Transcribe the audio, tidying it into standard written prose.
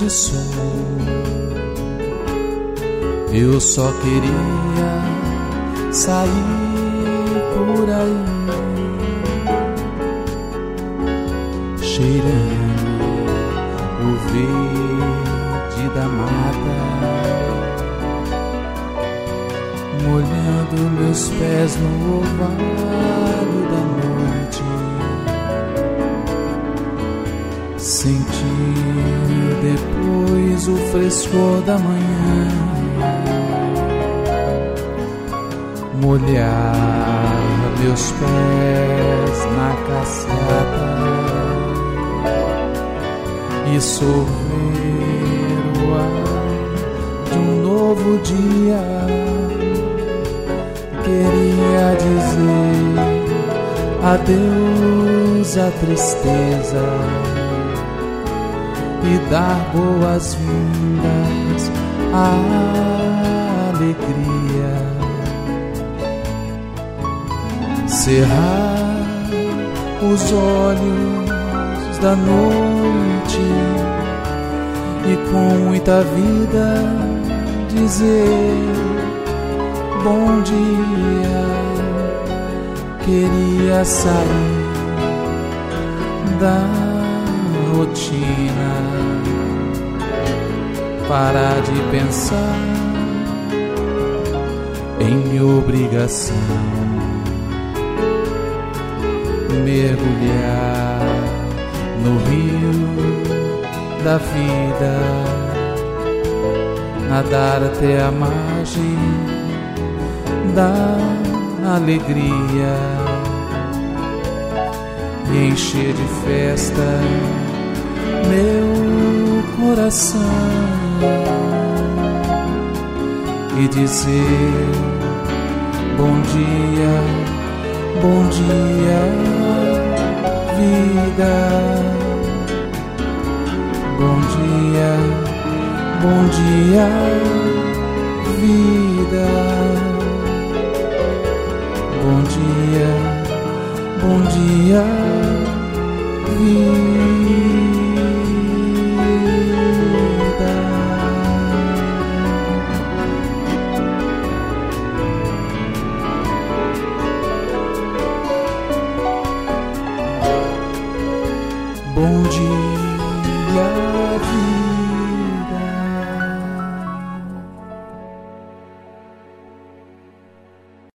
de sol. Eu só queria sair por aí, cheirando o verde da mata, molhando meus pés no orvalho da noite, sentir depois o frescor da manhã, molhar meus pés na cascata e sorver o ar de um novo dia. Queria dizer adeus à tristeza e dar boas-vindas à alegria. Cerrar os olhos da noite e com muita vida dizer bom dia. Queria sair da rotina, parar de pensar em minha obrigação, mergulhar no rio da vida, nadar até a margem da alegria e encher de festa meu coração e dizer bom dia, vida. Bom dia, vida. Bom dia, vida. Bom dia.